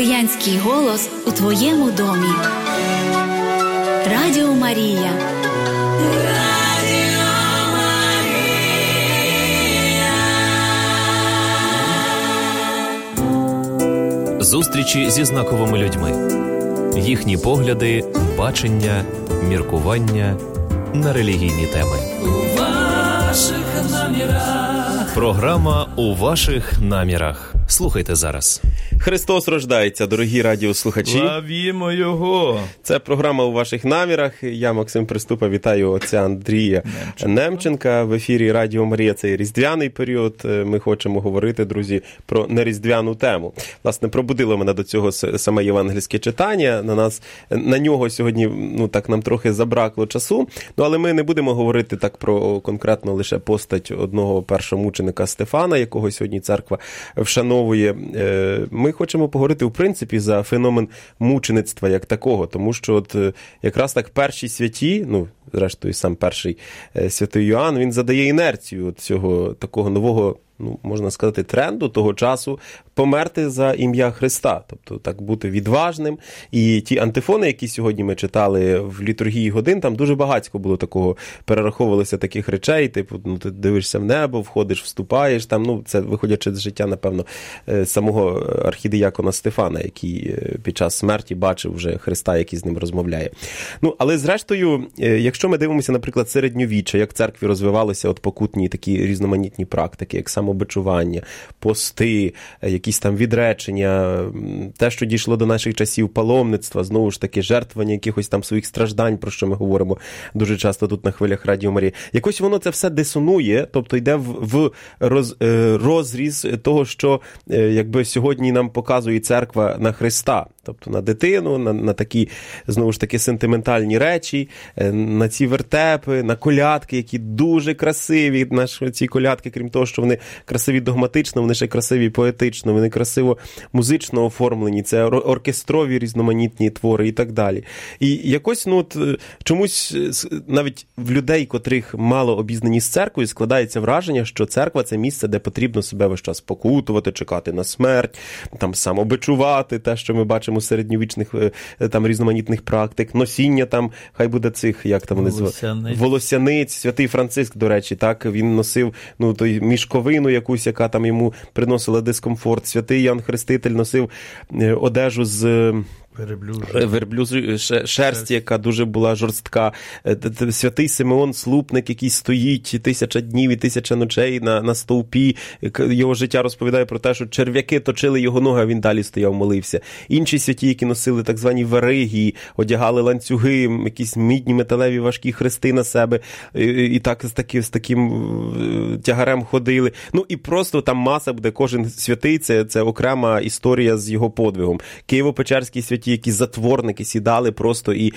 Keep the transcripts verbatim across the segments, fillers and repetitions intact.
Християнський голос у твоєму домі. Радіо Марія. Радіо Марія. Зустрічі зі знаковими людьми. Їхні погляди, бачення, міркування на релігійні теми. У ваших намірах. Програма «У ваших намірах». Слухайте зараз. Христос рождається, дорогі радіослухачі. Славімо Його! Це програма «У ваших намірах». Я, Максим Приступа, вітаю отця Андрія Немченка. Немченка. В ефірі Радіо Марія. Це різдвяний період. Ми хочемо говорити, друзі, про неріздвяну тему. Власне, пробудило мене до цього саме євангельське читання. На нас, на нього сьогодні, ну, так, нам трохи забракло часу. Ну, але ми не будемо говорити так про конкретно лише постать одного першомученика Стефана, якого сьогодні церква вшановує. Ми хочемо поговорити, в принципі, за феномен мучеництва як такого, тому що от якраз так перші святі, ну, зрештою, сам перший святий Йоанн, він задає інерцію от цього такого нового, ну, можна сказати, тренду того часу померти за ім'я Христа, тобто так бути відважним. І ті антифони, які сьогодні ми читали в літургії годин, там дуже багатько було такого, перераховувалося таких речей, типу, ну, ти дивишся в небо, входиш, вступаєш, там, ну, це виходячи з життя, напевно, самого архідіякона Стефана, який під час смерті бачив вже Христа, який з ним розмовляє. Ну, але зрештою, якщо ми дивимося, наприклад, середньовіччя, як в церкві розвивалися от покутні такі різноманітні практики, як самобичування, пости, якісь там відречення, те, що дійшло до наших часів, паломництва, знову ж таки, жертвування якихось там своїх страждань, про що ми говоримо дуже часто тут на хвилях Радіо Марії. Якось воно це все дисонує, тобто йде в, в роз, розріз того, що якби сьогодні нам показує церква на Христа. Тобто на дитину, на, на такі, знову ж таки, сентиментальні речі, на ці вертепи, на колядки, які дуже красиві. Наші ці колядки, крім того, що вони красиві догматично, вони ще красиві поетично, вони красиво музично оформлені, це оркестрові різноманітні твори і так далі. І якось, ну, от, чомусь навіть в людей, котрих мало обізнані з церквою, складається враження, що церква – це місце, де потрібно себе весь час покутувати, чекати на смерть, там самобичувати, те, що ми бачимо у середньовічних там різноманітних практик, носіння там, хай буде цих, як там вони звали, волосяниць. Святий Франциск, до речі, так, він носив, ну, той мішковину якусь, яка там йому приносила дискомфорт. Святий Ян Хреститель носив одежу з верблюжої шерсті, яка дуже була жорстка. Святий Симеон Слупник, який стоїть тисяча днів і тисяча ночей на, на стовпі. Його життя розповідає про те, що черв'яки точили його ноги, а він далі стояв, молився. Інші святі, які носили так звані вериги, одягали ланцюги, якісь мідні металеві важкі хрести на себе, і, і так з, таки, з таким тягарем ходили. Ну і просто там маса буде, кожен святий, це, це окрема історія з його подвигом. Києво-Печерський святі, ті, які затворники сідали просто і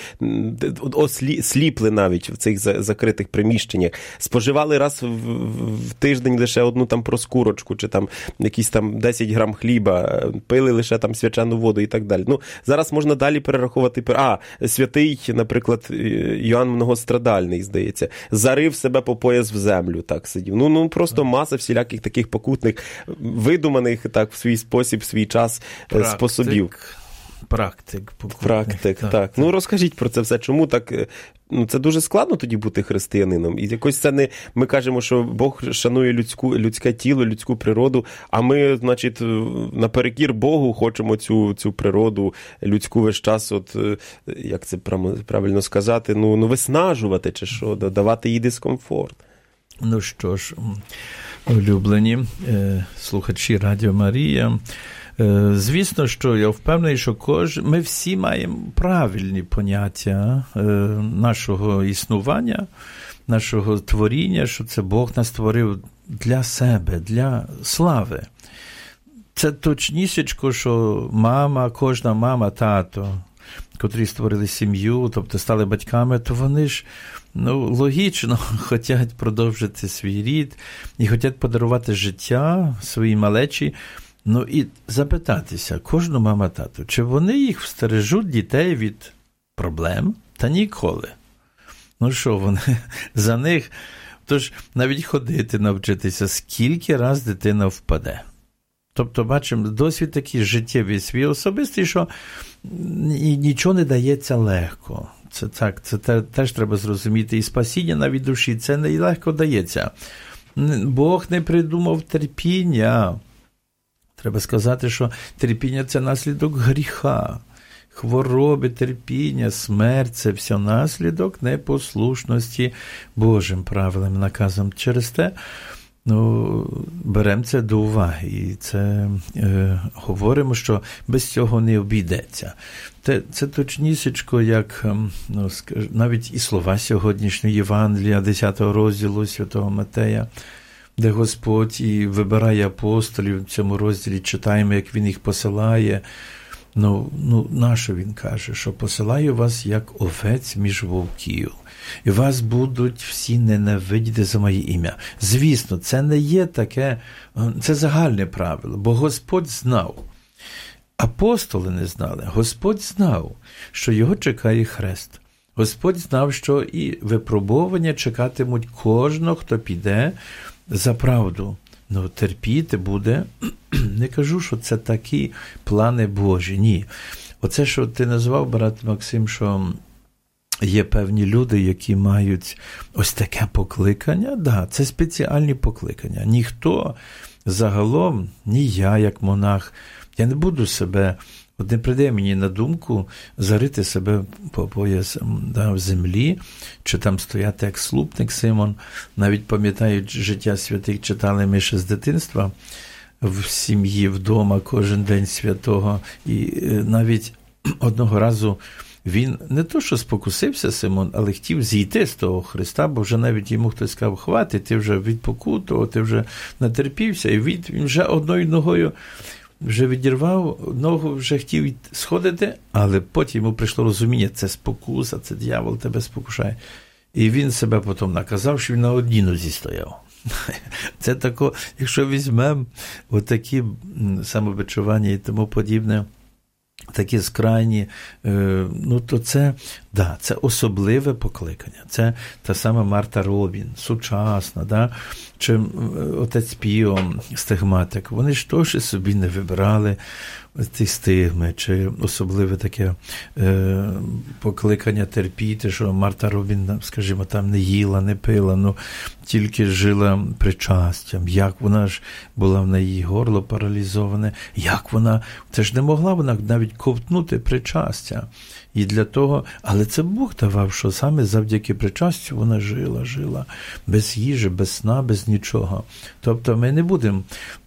осліпли навіть в цих закритих приміщеннях. Споживали раз в, в тиждень лише одну там проскурочку, чи там якісь там десять грам хліба, пили лише там свячену воду і так далі. Ну, зараз можна далі перераховувати. А, святий, наприклад, Йоанн Многострадальний, здається, зарив себе по пояс в землю, так сидів. Ну, ну просто маса всіляких таких покутних, видуманих так в свій спосіб, в свій час Практик. способів. Практик. Покутних. Практик, так, так. Ну, розкажіть про це все. Чому так? Ну, це дуже складно тоді бути християнином. І якось це не... Ми кажемо, що Бог шанує людську, людське тіло, людську природу, а ми, значить, наперекір Богу хочемо цю, цю природу людську весь час, от, як це правильно сказати, ну, ну виснажувати чи що, давати їй дискомфорт. Ну що ж, улюблені е, слухачі Радіо Марія, звісно, що я впевнений, що кож... ми всі маємо правильні поняття е, нашого існування, нашого творіння, що це Бог нас створив для себе, для слави. Це точнісечко, що мама, кожна мама, тато, котрі створили сім'ю, тобто стали батьками, то вони ж, ну, логічно хочуть продовжити свій рід і хочуть подарувати життя своїй малечі. Ну і запитатися кожну мама, тату, чи вони їх встережуть дітей від проблем? Та ніколи. Ну що, вони за них, тож навіть ходити навчитися, скільки раз дитина впаде. Тобто, бачимо, досвід такий життєвий свій особистий, що нічого не дається легко. Це так, це те, теж треба зрозуміти. І спасіння навіть душі, це не легко дається. Бог не придумав терпіння. Треба сказати, що терпіння – це наслідок гріха. Хвороби, терпіння, смерть – це все наслідок непослушності Божим правилам, наказам. Через те, ну, беремо це до уваги і це е, говоримо, що без цього не обійдеться. Це, це точнісечко, як ну, скаж, навіть і слова сьогоднішньої Євангелія, десятого розділу Святого Матея, де Господь і вибирає апостолів, в цьому розділі читаємо, як Він їх посилає. Ну, ну, нащо він каже, що посилаю вас як овець між вовків, і вас будуть всі ненавидіти за моє ім'я. Звісно, це не є таке, це загальне правило, бо Господь знав. Апостоли не знали, Господь знав, що його чекає хрест. Господь знав, що і випробування чекатимуть кожного, хто піде за правду. Ну, терпіти буде, не кажу, що це такі плани Божі, ні. Оце, що ти назвав, брат Максим, що є певні люди, які мають ось таке покликання, да, це спеціальні покликання. Ніхто загалом, ні я, як монах, я не буду себе, от не прийде мені на думку зарити себе по пояс да, в землі, чи там стояти як слупник Симон. Навіть пам'ятають життя святих, читали ми ще з дитинства в сім'ї, вдома, кожен день святого. І навіть одного разу він не то, що спокусився Симон, але хотів зійти з того Христа, бо вже навіть йому хтось сказав, хватить, ти вже відпокутував, ти вже натерпівся, і він вже одною ногою вже відірвав ногу, вже хотів сходити, але потім йому прийшло розуміння, це спокуса, це диявол тебе спокушає. І він себе потім наказав, що він на одній нозі стояв. Це тако, якщо візьмемо отакі самобичування і тому подібне, такі скрайні, ну то це, да, це особливе покликання. Це та сама Марта Робін, сучасна, да, чи отець Піо, стигматик. Вони ж теж собі не вибирали ті стигми, чи особливе таке е, покликання терпіти, що Марта Робін, скажімо, там не їла, не пила, ну тільки жила причастям. Як вона ж була в неї горло паралізоване, як вона, це ж не могла вона навіть ковтнути причастя. І для того, але це Бог давав, що саме завдяки причастю вона жила, жила, без їжі, без сна, без нічого. Тобто ми не будемо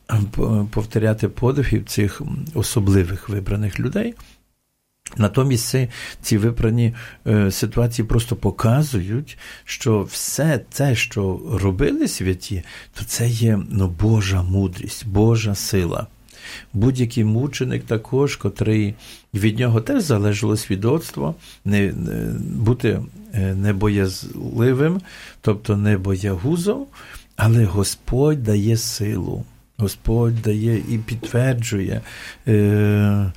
повторяти подвигів цих особливих вибраних людей. Натомість ці, ці вибрані е, ситуації просто показують, що все те, що робили святі, то це є ну, Божа мудрість, Божа сила. Будь-який мученик також, котрий від нього теж залежало свідоцтво, не, не, бути небоязливим, тобто не боягузом, але Господь дає силу. Господь дає і підтверджує е,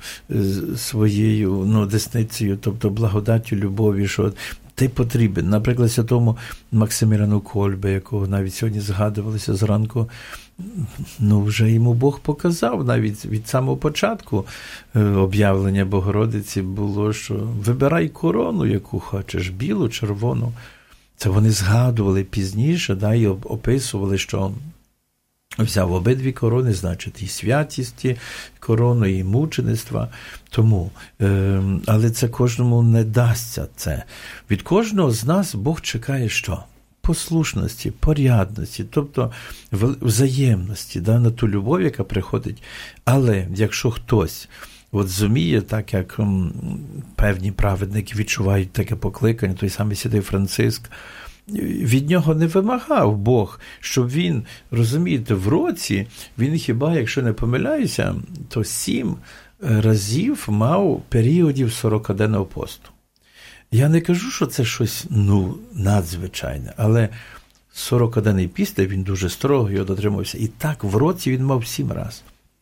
своєю ну, десницею, тобто благодаттю любові, що ти потрібен. Наприклад, святому Максимірану Кольбе, якого навіть сьогодні згадувалося зранку, ну, вже йому Бог показав, навіть від самого початку об'явлення Богородиці було, що вибирай корону, яку хочеш, білу, червону. Це вони згадували пізніше, да, і описували, що взяв обидві корони, значить, і святість корону, і мучеництва. Тому, е, але це кожному не дасться це. Від кожного з нас Бог чекає що? Послушності, порядності, тобто взаємності, да, на ту любов, яка приходить. Але якщо хтось от зуміє, так як м, певні праведники відчувають таке покликання, той самий святий Франциск, від нього не вимагав Бог, щоб він, розумієте, в році, він хіба, якщо не помиляюся, то сім разів мав періодів сорокаденного посту. Я не кажу, що це щось, ну, надзвичайне, але сорокаденний піст, він дуже строго його дотримався, і так в році він мав сім разів.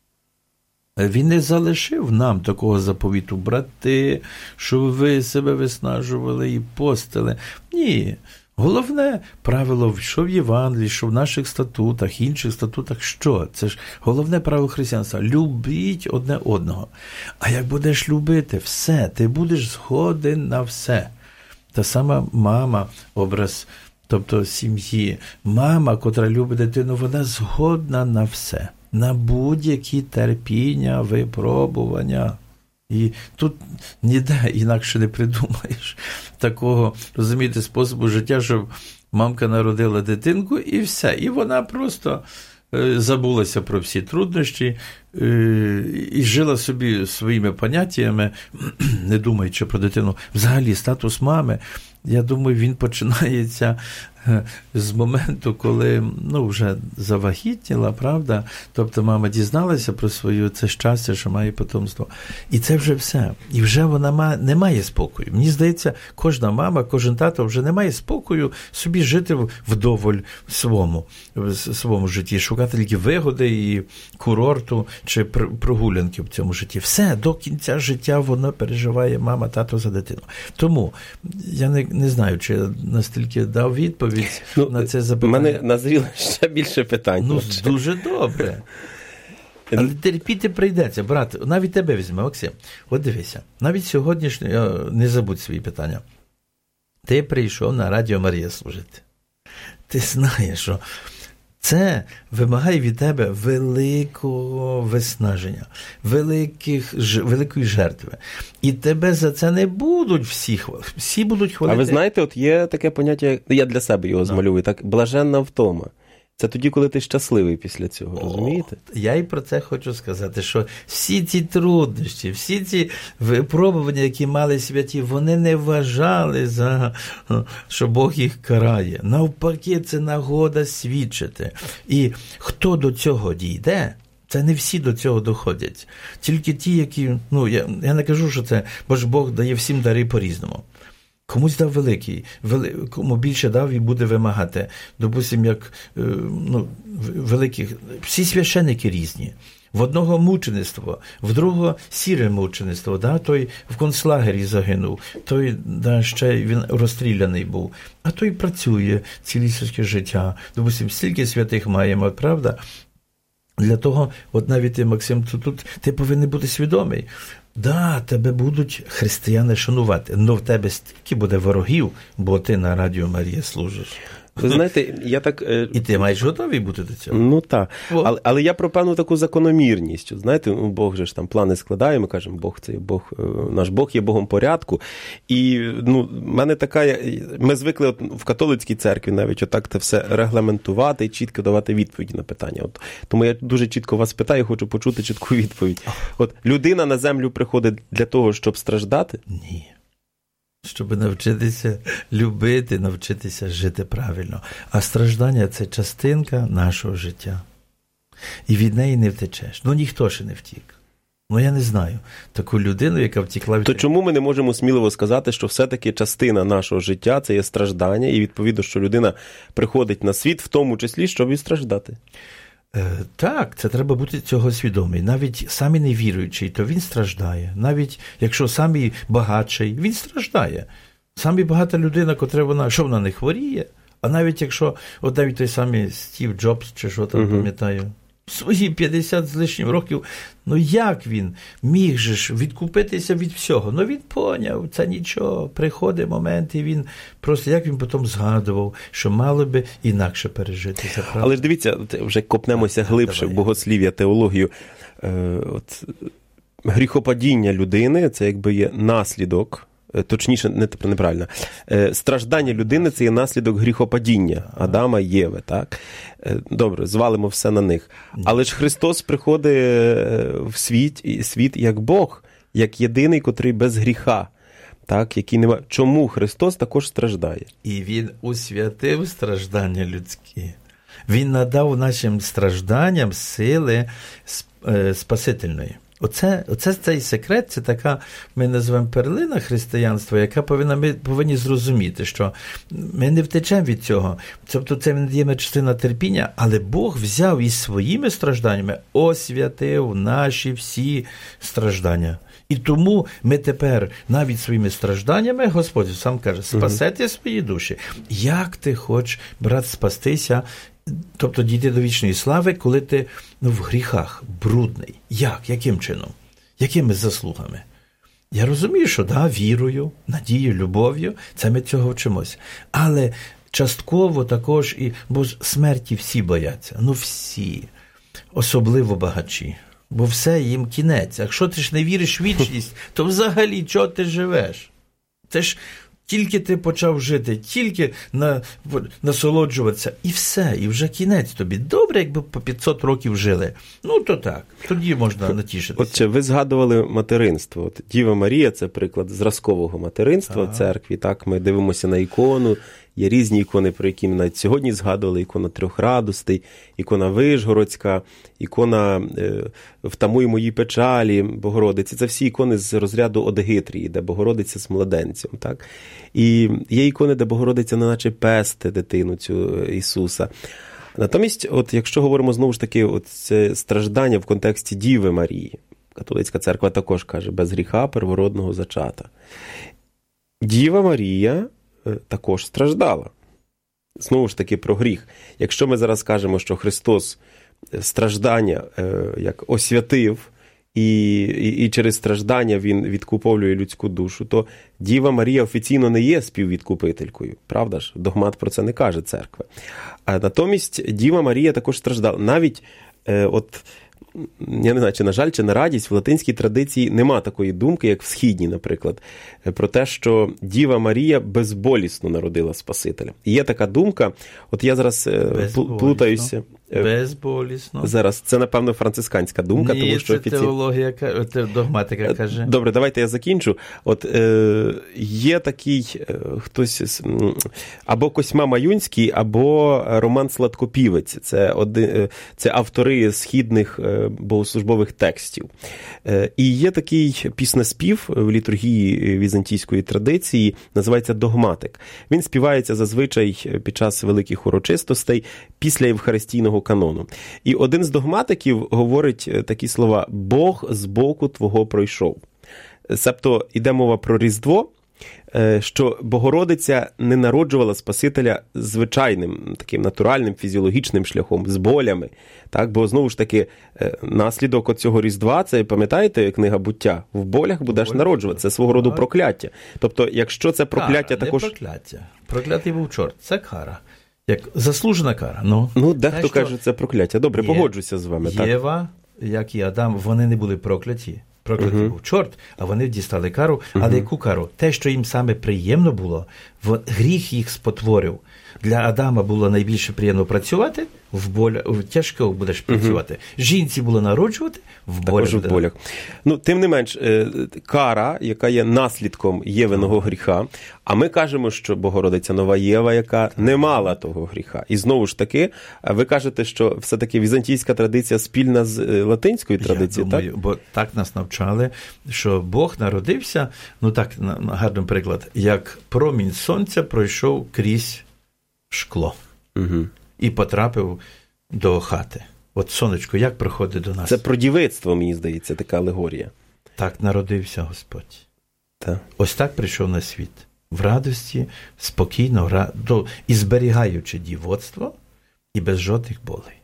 Він не залишив нам такого заповіту, брати, щоб ви себе виснажували і постили. Ні, Головне правило, що в Євангелії, що в наших статутах, інших статутах, що? Це ж головне правило християнства – любіть одне одного. А як будеш любити все, ти будеш згоден на все. Та сама мама, образ, тобто сім'ї. Мама, котра любить дитину, вона згодна на все. На будь-які терпіння, випробування. І тут ніде інакше не придумаєш такого, розумієте, способу життя, щоб мамка народила дитинку і все. І вона просто е, забулася про всі труднощі е, і жила собі своїми поняттями, не думаючи про дитину. Взагалі, статус мами, я думаю, він починається з моменту, коли, ну, вже завагітніла, правда? Тобто мама дізналася про своє це щастя, що має потомство. І це вже все. І вже вона ма... не має спокою. Мені здається, кожна мама, кожен тато вже не має спокою собі жити вдоволь в своєму, в своєму житті, шукати тільки вигоди і курорту чи прогулянки в цьому житті. Все, до кінця життя воно переживає мама, тато за дитину. Тому я не, не знаю, чи я настільки дав відповідь. Ну, на це запитання. У мене назріло ще більше питань. Ну, дуже добре. Але терпіти прийдеться. Брат, навіть тебе візьме, Максим. От дивися, навіть сьогоднішнє, не забудь свої питання. Ти прийшов на Радіо Марія служити. Ти знаєш, що це вимагає від тебе великого виснаження, великих, великої жертви. І тебе за це не будуть всі хвалити. Всі будуть хвалити. А ви знаєте, от є таке поняття, я для себе його змалюю, так, блаженна втома. Це тоді, коли ти щасливий після цього, розумієте? О, я і про це хочу сказати, що всі ці труднощі, всі ці випробування, які мали святі, вони не вважали, за, що Бог їх карає. Навпаки, це нагода свідчити. І хто до цього дійде, це не всі до цього доходять. Тільки ті, які, ну, я, я не кажу, що це, бо ж Бог дає всім дари по-різному. Комусь дав великий, вели, кому більше дав і буде вимагати. Допустим, як ну, великих, всі священники різні. В одного мучеництво, в другого сіре мучеництво, да? Той в концлагері загинув, той да, ще він розстріляний був, а той працює ціле своє життя. Допустим, стільки святих маємо, правда? Для того, от навіть ти, Максим, тут, тут ти повинен бути свідомий. Да, тебе будуть християни шанувати, але в тебе стільки буде ворогів, бо ти на Радіо Марія служиш. Ви знаєте, я так... І ти маєш готовий бути до цього? Ну, так. Але, але я про певну таку закономірність. Знаєте, Бог же ж там плани складає, ми кажемо, Бог це Бог, наш Бог є Богом порядку. І, ну, в мене така... Ми звикли от, в католицькій церкві навіть отак це все регламентувати і чітко давати відповіді на питання. От, тому я дуже чітко вас питаю, хочу почути чітку відповідь. От, людина на землю приходить для того, щоб страждати? Ні. Щоб навчитися любити, навчитися жити правильно. А страждання – це частинка нашого життя. І від неї не втечеш. Ну, ніхто ще не втік. Ну, я не знаю таку людину, яка втікла від... То чому ми не можемо сміливо сказати, що все-таки частина нашого життя – це є страждання, і відповідно, що людина приходить на світ, в тому числі, щоб і страждати? Так, це треба бути цього свідомий. Навіть самі невіруючий, то він страждає. Навіть якщо самі багатший, він страждає. Самі багата людина, котра вона, що вона не хворіє, а навіть якщо, от навіть той самий Стів Джобс, чи що там, uh-huh. пам'ятаю, свої п'ятдесят з лишнім років, ну як він міг же ж відкупитися від всього? Ну він поняв, це нічого, приходить момент, і він просто, як він потім згадував, що мало би інакше пережити. Це правда? Але ж дивіться, вже копнемося глибше в богослів'я, теологію. Е, от, гріхопадіння людини – це якби є наслідок, точніше, не неправильно. Страждання людини – це є наслідок гріхопадіння Адама і Єви, так? Добре, звалимо все на них. Але ж Христос приходить в світ, світ як Бог, як єдиний, котрий без гріха, так? Який нема... Чому Христос також страждає? І Він усвятив страждання людські. Він надав нашим стражданням сили спасительної. Оце, оце цей секрет, це така, ми називаємо перлина християнства, яка повинна, ми повинні зрозуміти, що ми не втечемо від цього. Тобто це не є частина терпіння, але Бог взяв із своїми стражданнями, освятив наші всі страждання. І тому ми тепер навіть своїми стражданнями, Господь сам каже, спасете свої душі. Як ти хочеш, брат, спастися, тобто дійти до вічної слави, коли ти ну, в гріхах, брудний? Як? Яким чином? Якими заслугами? Я розумію, що да, вірою, надією, любов'ю, це ми цього вчимося. Але частково також, і, бо смерті всі бояться, ну всі, особливо багачі. Бо все, їм кінець. Якщо ти ж не віриш в вічність, то взагалі чого ти живеш? Це ж тільки ти почав жити, тільки на, насолоджуватися, і все, і вже кінець тобі. Добре, якби по п'ятсот років жили. Ну, то так, тоді можна натішитися. Отже, ви згадували материнство. От Діва Марія – це приклад зразкового материнства ага. в церкві. Так, ми дивимося на ікону. Є різні ікони, про які ми навіть сьогодні згадували. Ікона Трьох радостей, ікона Вишгородська, ікона е, «Втамуй мої печалі», Богородиці. Це всі ікони з розряду Одгитрії, де Богородиця з младенцем. Так? І є ікони, де Богородиця неначе песте дитину цю Ісуса. Натомість, от якщо говоримо знову ж таки, от це страждання в контексті Діви Марії, католицька церква також каже, без гріха первородного зачата. Діва Марія також страждала. Знову ж таки про гріх. Якщо ми зараз кажемо, що Христос страждання як освятив, і, і, і через страждання Він відкуповує людську душу, то Діва Марія офіційно не є співвідкупителькою. Правда ж? Догмат про це не каже церква. А натомість Діва Марія також страждала. Навіть е, от я не знаю, чи на жаль, чи на радість, в латинській традиції нема такої думки, як в східній, наприклад, про те, що Діва Марія безболісно народила Спасителя. І є така думка, от я зараз безболісно. плутаюся. Безболісно. Зараз, це, напевно, францисканська думка, Ні, тому що це офіційно... теологія, це догматика каже. Добре, давайте я закінчу. От е, є такий е, хтось, або Косьма Маюнський, або Роман Сладкопівець. Це, один, це автори східних е, богослужбових текстів. Е, і є такий піснеспів в літургії візантійської традиції, називається догматик. Він співається зазвичай під час великих урочистостей після євхаристійного канону. І один з догматиків говорить такі слова: «Бог з боку твого пройшов». Себто йде мова про Різдво, що Богородиця не народжувала Спасителя звичайним, таким натуральним, фізіологічним шляхом, з болями. Так? Бо, знову ж таки, наслідок оцього Різдва, це, пам'ятаєте, книга «Буття», в болях будеш Боль. народжувати. Це свого роду прокляття. Тобто, якщо це прокляття кара, також... не прокляття. Проклятий був чорт. Це кара. Як заслужена кара. Ну, ну дехто каже, що це прокляття. Добре, є, погоджуся з вами. Єва, так. як і Адам, вони не були прокляті. Проклятий uh-huh. був чорт, а вони дістали кару. Uh-huh. Але яку кару? Те, що їм саме приємно було, гріх їх спотворив. Для Адама було найбільше приємно працювати, в боля, в тяжко будеш працювати. Uh-huh. Жінці було народжувати, в болях. Також в болях. Ну, тим не менш, кара, яка є наслідком Євиного гріха, а ми кажемо, що Богородиця Нова Єва, яка не мала того гріха. І знову ж таки, ви кажете, що все-таки візантійська традиція спільна з латинською традицією, так? Я думаю, так? Бо так нас навчали, що Бог народився, ну так, гарний приклад, як промінь сонця пройшов крізь шкло. Угу. І потрапив до хати. От сонечко, як приходить до нас? Це про дівицтво, мені здається, така алегорія. Так народився Господь. Так. Ось так прийшов на світ. В радості, спокійно, і зберігаючи дівоцтво, і без жодних болей.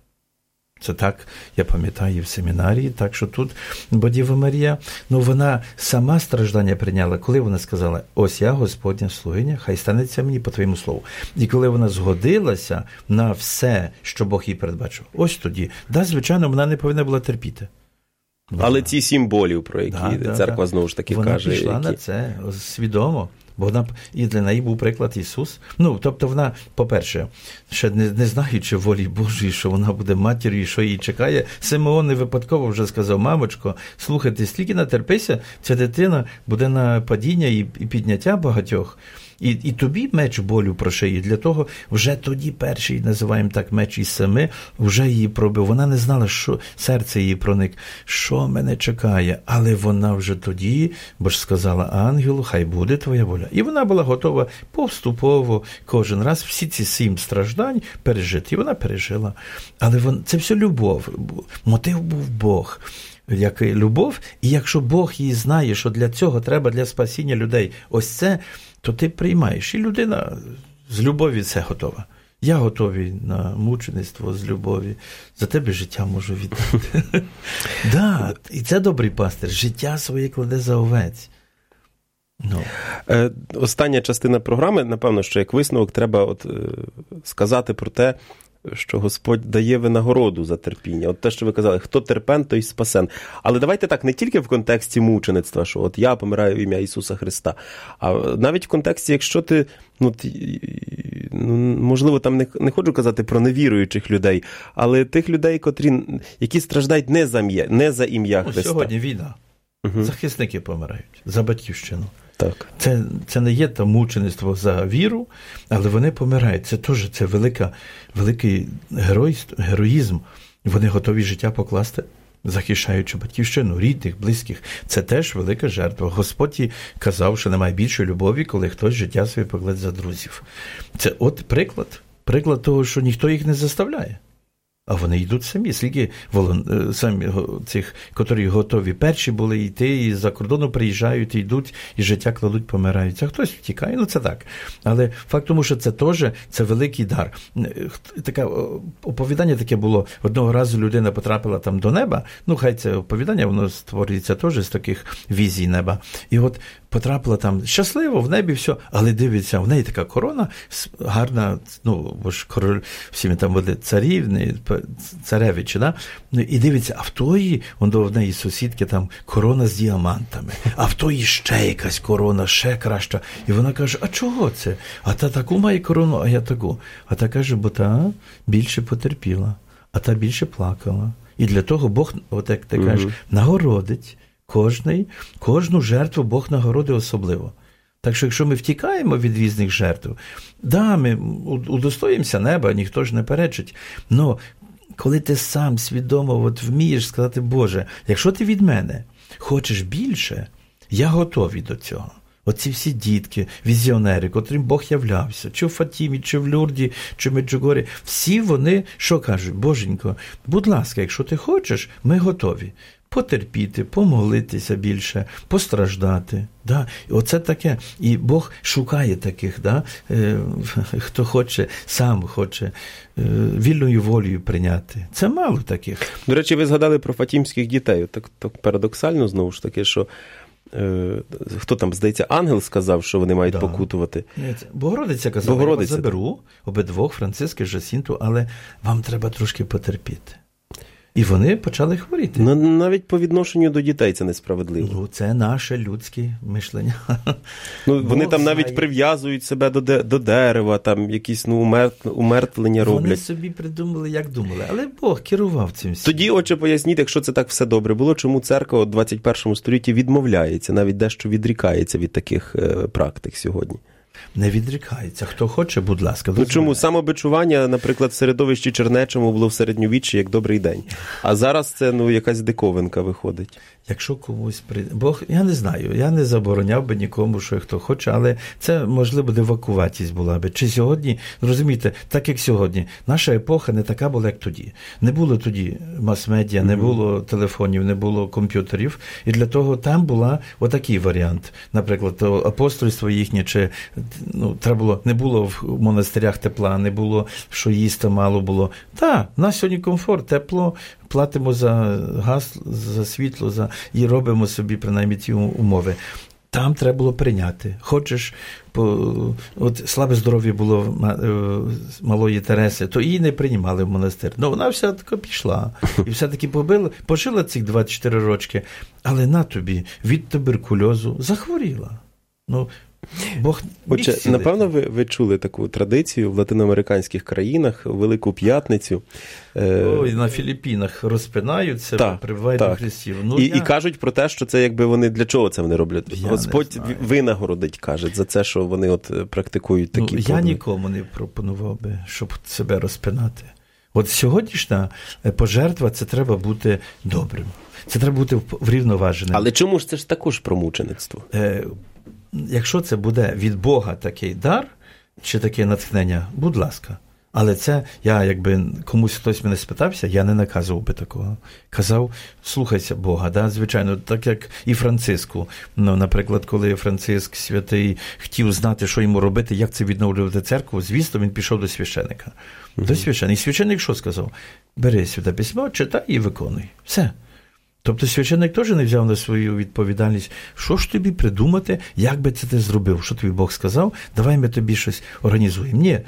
Це так, я пам'ятаю, в семінарії, так що тут, бо Діва Марія, ну вона сама страждання прийняла, коли вона сказала: ось я, Господня слугиня, хай станеться мені по твоєму слову. І коли вона згодилася на все, що Бог їй передбачив, ось тоді, да, звичайно, вона не повинна була терпіти. Вона... Але ці сім болів, про які да, церква да, знову ж таки вона каже. Вона пішла які... на це свідомо. Бо вона, і для неї був приклад Ісус. Ну, тобто вона, по-перше, ще не, не знаючи волі Божої, що вона буде матір'ю, що її чекає, Симеон не випадково вже сказав: мамочко, слухайте, стільки натерпися, ця дитина буде на падіння і, і підняття багатьох. І, і тобі меч болю прошиє. Для того вже тоді перший, називаємо так, меч із семи, вже її пробив. Вона не знала, що серце її проник, що мене чекає. Але вона вже тоді, бо ж сказала ангелу, хай буде твоя воля. І вона була готова поступово кожен раз всі ці сім страждань пережити. І вона пережила. Але вон, це все любов. Мотив був Бог. Як любов, і якщо Бог її знає, що для цього треба для спасіння людей ось це, то ти приймаєш. І людина з любові це готова. Я готовий на мучеництво з любові. За тебе життя можу віддати. Да, і це добрий пастир. Життя своє кладе за овець. No. Е, остання частина програми, напевно, що як висновок треба от, е, сказати про те, що Господь дає винагороду за терпіння. От те, що ви казали, хто терпен, той спасен. Але давайте так, не тільки в контексті мучеництва, що от я помираю в ім'я Ісуса Христа, а навіть в контексті, якщо ти, ну, ну можливо, там не, не хочу казати про невіруючих людей, але тих людей, котрі, які страждають не за ім'я, не за ім'я Христа. Сьогодні війна. Угу. Захисники помирають за батьківщину. Так. Це, це не є там мучеництво за віру, але вони помирають. Це теж це велика, великий геройство, героїзм. Вони готові життя покласти, захищаючи батьківщину, рідних, близьких. Це теж велика жертва. Господь казав, що немає більшої любові, коли хтось життя своє покладе за друзів. Це от приклад. Приклад того, що ніхто їх не заставляє. А вони йдуть самі, скільки волон... самі цих, котрі готові перші були йти, і за кордону приїжджають, і йдуть, і життя кладуть, помирають. А хтось втікає, ну це так. Але факт тому, що це теж, це великий дар. Таке оповідання таке було, одного разу людина потрапила там до неба, ну хай це оповідання, воно створюється теж з таких візій неба. І от потрапила там щасливо, в небі все, але дивиться, в неї така корона, гарна, ну, бо ж король, всі ми там були царівни, царевичі, да? І дивиться, а в тої, он до неї сусідки, там корона з діамантами, а в тої ще якась корона, ще краща. І вона каже, а чого це? А та таку має корону, а я таку. А та каже, бо та більше потерпіла, а та більше плакала. І для того Бог, от як ти кажеш, нагородить кожний, кожну жертву Бог нагородить особливо. Так що, якщо ми втікаємо від різних жертв, да, ми удостоїмося неба, ніхто ж не перечить. Но коли ти сам свідомо от вмієш сказати, Боже, якщо ти від мене хочеш більше, я готовий до цього. Оці всі дітки, візіонери, котрим Бог являвся, чи в Фатімі, чи в Люрді, чи в Меджугорі, всі вони, що кажуть, Боженько, будь ласка, якщо ти хочеш, ми готові. Потерпіти, помолитися більше, постраждати. Да? І оце таке. І Бог шукає таких, да? е, хто хоче, сам хоче е, вільною волею прийняти. Це мало таких. До речі, ви згадали про фатімських дітей. Так, так парадоксально, знову ж таки, що е, хто там, здається, ангел сказав, що вони мають да. покутувати. Ні, Богородиця казала, Богородиця. Я вас заберу обидвох, Франциска, Жасінту, але вам треба трошки потерпіти. І вони почали хворіти. Ну, навіть по відношенню до дітей це несправедливо. Ну, це наше людське мишлення. Ну, вони там знає. Навіть прив'язують себе до, де, до дерева, там якісь ну, умерт, умертвлення роблять. Вони собі придумали, як думали. Але Бог керував цим всім. Тоді, отже, поясніть, якщо це так все добре було, чому церква у двадцять першому столітті відмовляється, навіть дещо відрікається від таких е, практик сьогодні? Не відрікається. Хто хоче, будь ласка. Ну чому? Самобичування, наприклад, в середовищі чернечому було в середньовіччі як добрий день. А зараз це, ну, якась диковинка виходить. Якщо комусь прийде... Бог, я не знаю, я не забороняв би нікому, що хто хоче, але це, можливо, дивакуватість була би. Чи сьогодні, розумієте, так як сьогодні, наша епоха не така була, як тоді. Не було тоді мас-медіа, не було телефонів, не було комп'ютерів, і для того там була отакий варіант. Наприклад, апостольство їхнє, чи ну, треба було, не було в монастирях тепла, не було, що їсти мало було. Так, у нас сьогодні комфорт, тепло, платимо за газ, за світло, за... і робимо собі, принаймні, ці умови. Там треба було прийняти. Хочеш, по... от слабе здоров'я було малої Тереси, то її не приймали в монастир. Ну, вона все-таки пішла. І все-таки побила, пожила цих двадцять чотири рочки, але на тобі від туберкульозу захворіла. Ну, Бог Отже, напевно, ви, ви чули таку традицію в латиноамериканських країнах, Велику П'ятницю. Ой, на Філіппінах розпинають себе, так, прививають так. до хрестів. Ну, і, я... і кажуть про те, що це якби вони, для чого це вони роблять? Я Господь винагородить, каже, за це, що вони от практикують такі ну, подвиги. Я нікому не пропонував би, щоб себе розпинати. От сьогоднішня пожертва – це треба бути добрим. Це треба бути врівноваженим. Але чому ж це ж також про мучеництво? Е, якщо це буде від Бога такий дар, чи таке натхнення, будь ласка. Але це, я якби комусь хтось мене спитався, я не наказував би такого. Казав, слухайся Бога, да? Звичайно, так як і Франциску. Ну, наприклад, коли Франциск святий хотів знати, що йому робити, як це відновлювати церкву, звісно, він пішов до священика. Mm-hmm. До священика. І священик що сказав? Бери сюди письмо, читай і виконуй. Все. Тобто священник теж не взяв на свою відповідальність, що ж тобі придумати, як би це ти зробив, що тобі Бог сказав, давай ми тобі щось організуємо. Ні,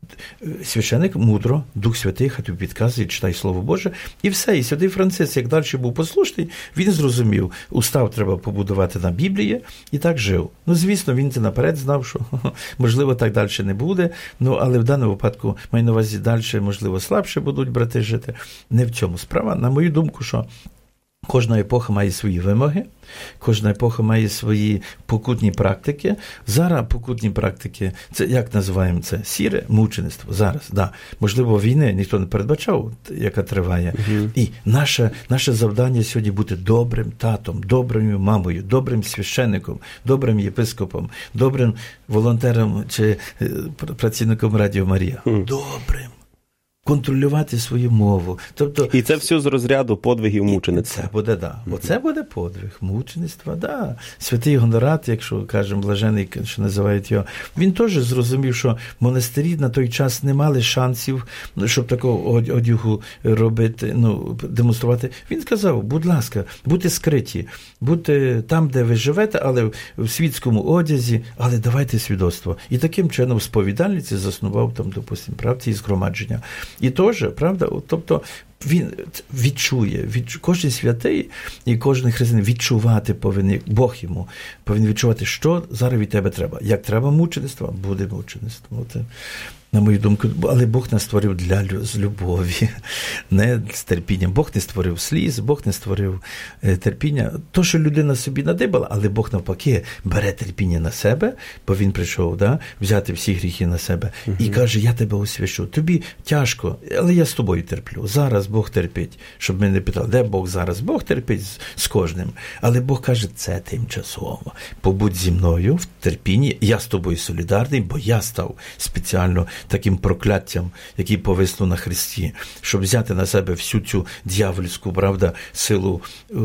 священник мудро, Дух Святий, хай тобі підказує, читай Слово Боже, і все. І святий Франциск, як далі був послушний, він зрозумів, устав треба побудувати на Біблії, і так жив. Ну, звісно, він це наперед знав, що можливо так далі не буде, ну, але в даному випадку, маю на увазі, далі, можливо, слабше будуть брати жити. Не в цьому справа. На мою думку, що кожна епоха має свої вимоги, кожна епоха має свої покутні практики. Зараз покутні практики, це як називаємо це? Сіре мучеництво. Зараз, да. Можливо, війни ніхто не передбачав, яка триває. Угу. І наше, наше завдання сьогодні бути добрим татом, доброю мамою, добрим священником, добрим єпископом, добрим волонтером чи працівником Радіо Марія. Угу. Добрим. Контролювати свою мову. Тобто, і це все з розряду подвигів мучеництва. Це буде, да. Mm-hmm. Оце буде подвиг мучеництва, да. Святий Гонорат, якщо, кажемо, блажений, що називають його, він теж зрозумів, що монастирі на той час не мали шансів, щоб такого одягу робити, ну, демонструвати. Він сказав, будь ласка, будьте скриті, будьте там, де ви живете, але в світському одязі, але давайте свідоцтво. І таким чином сповідальниці заснував там, допустимо, правці і згромадження. І теж, правда, тобто він відчує, відчу, кожен святий і кожен християнин відчувати повинен, Бог йому повинен відчувати, що зараз від тебе треба. Як треба мучеництва, буде мучеництво. От, на мою думку, але Бог нас створив для, з любові, не з терпінням. Бог не створив сліз, Бог не створив е, терпіння. То, що людина собі надибала, але Бог навпаки бере терпіння на себе, бо він прийшов, да, взяти всі гріхи на себе. Угу. І каже, я тебе освящу. Тобі тяжко, але я з тобою терплю. Зараз Бог терпить. Щоб ми не питали, де Бог зараз? Бог терпить з, з кожним. Але Бог каже, це тимчасово. Побудь зі мною в терпінні, я з тобою солідарний, бо я став спеціально таким прокляттям, який повиснув на Христі, щоб взяти на себе всю цю дьявольську, правда, силу,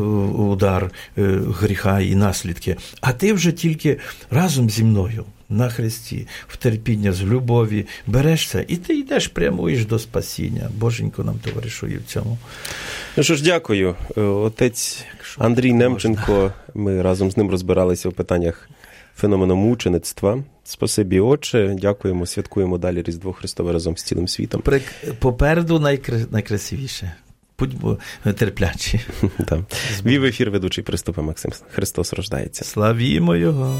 удар гріха і наслідки. А ти вже тільки разом зі мною на Христі, в терпіння, з любові, береш це, і ти йдеш, прямуєш до спасіння. Боженько нам товаришує в цьому. Ну що ж, дякую. Отець Андрій Немченко, ми разом з ним розбиралися в питаннях феномену мучеництва. Спасибі, Отче. Дякуємо, святкуємо далі Різдво Христове разом з цілим світом. Попереду найкра... найкрасивіше. Будьмо терплячі. Вів ефір ведучий Приступа Максим. Христос рождається. Славімо Його.